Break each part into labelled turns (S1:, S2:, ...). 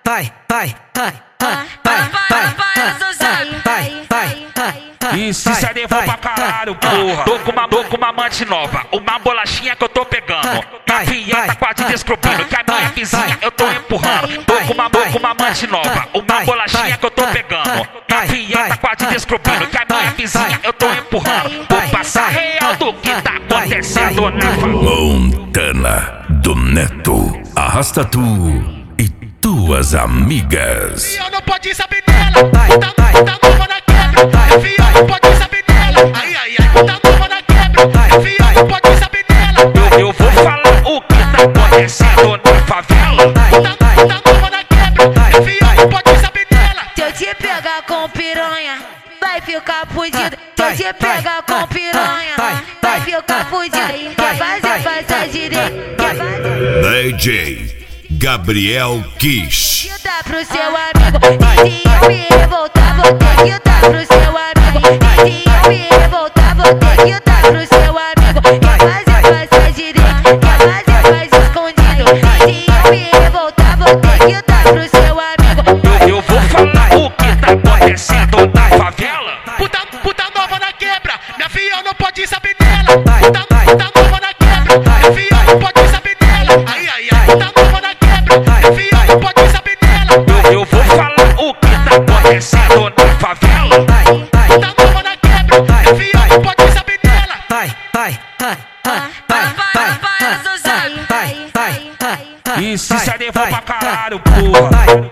S1: E se levou pra caralho, porra. Tô com uma amante nova, uma bolachinha que eu tô pegando. Minha filha tá quase descobrindo que a minha vizinha eu tô empurrando. Tô com uma amante nova, uma bolachinha que eu tô pegando. Minha filha tá quase descobrindo que a minha vizinha eu tô empurrando. Vou passar real do que tá acontecendo na favela.
S2: Montana do Neto, arrasta tu e tuas amigas.
S3: E eu não pode saber dela, tá nova na quebra. Fia, não pode saber dela. Ai, tá nova na quebra. Fia, não pode saber dela.
S1: Eu vou falar o que tá acontecendo na favela.
S3: Tá nova na quebra. Fia, não pode saber dela.
S4: Se eu te pegar com piranha, vai ficar fudido. Se eu te pegar com piranha, vai ficar fudido. Quer fazer, faz a direita. Quer fazer.
S2: DJ Gabriel Kish.
S4: Dá pro seu amigo. E se eu me revoltar, vou ter que dar pro seu amigo. E se eu me revoltar, vou ter que dar pro seu amigo. Quer fazer, faz a direita. Quer fazer, faz escondido. E se eu me revoltar, vou ter que dar pro seu amigo.
S1: Eu vou falar o que tá acontecendo na favela.
S3: Puta nova na quebra. Minha filha não pode saber dela. Puta nova na quebra. Minha filha não pode saber dela. Ai, puta nova na quebra. Minha filha não pode saber dela.
S1: Eu vou falar o que tá acontecendo na favela.
S3: Puta nova na quebra. Minha filha não pode saber dela.
S1: E se levou pra caralho, porra.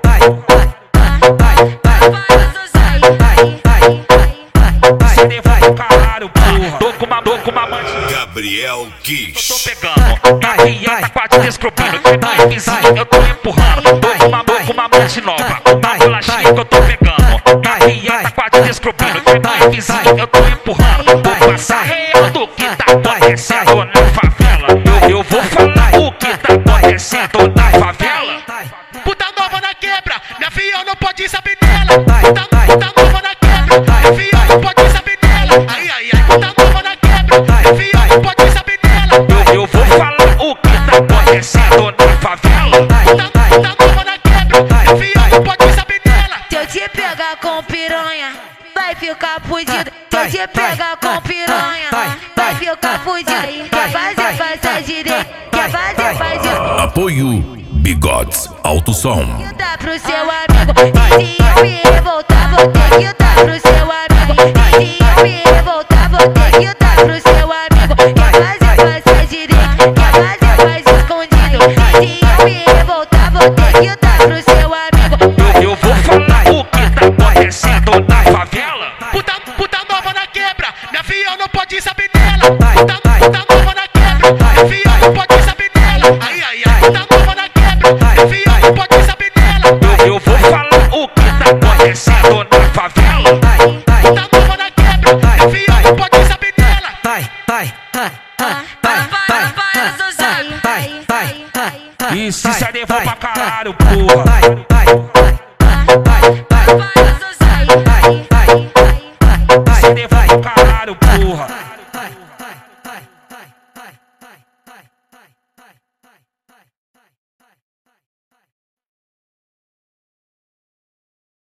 S1: Se levou pra caralho, porra. Tô com uma amante.
S2: Gabriel Kish.
S1: Tô pegando. Minha filha tá quase descobrindo que a minha vizinha eu tô empurrando. Tô com uma amante nova, uma bolachinha que eu tô pegando. Minha filha tá quase descobrindo que a minha vizinha eu tô empurrando. Vou passar real do que tá acontecendo na favela. Eu vou falar o que tá acontecendo na favela.
S3: Puta nova na quebra. Minha filha não pode saber dela. Puta nova na quebra. Minha filha não pode saber dela. Ai, puta nova na quebra. Minha filha não pode saber dela.
S1: Eu vou falar o que tá acontecendo na favela.
S3: Puta nova na quebra. Minha filha não pode saber dela.
S4: Se eu te pegar com piranha, vai ficar fudido. Se eu te pegar com piranha, vai ficar fudido. Quer fazer, faz a direita. Quer fazer, faz a...
S2: Apoio Bigodes Alto Som.
S4: Dá pro seu amigo. E se eu me revoltar, vou ter que dar pro seu amigo. E se eu me revoltar, vou ter que dar pro seu amigo. Quer fazer, faz a direita. Quer fazer, faz escondido. E se eu me revoltar, vou ter que dar pro seu amigo.
S1: Eu vou falar o que tá acontecendo na favela.
S3: Puta nova na quebra. Minha filha não pode saber dela. Puta nova na quebra. Minha filha não pode saber dela. Ai, puta nova na quebra. Minha filha não pode saber dela.
S1: Eu vou falar o que tá acontecendo na favela.
S3: Puta nova na quebra. Minha filha não pode saber dela.
S1: E se levou pra caralho, porra.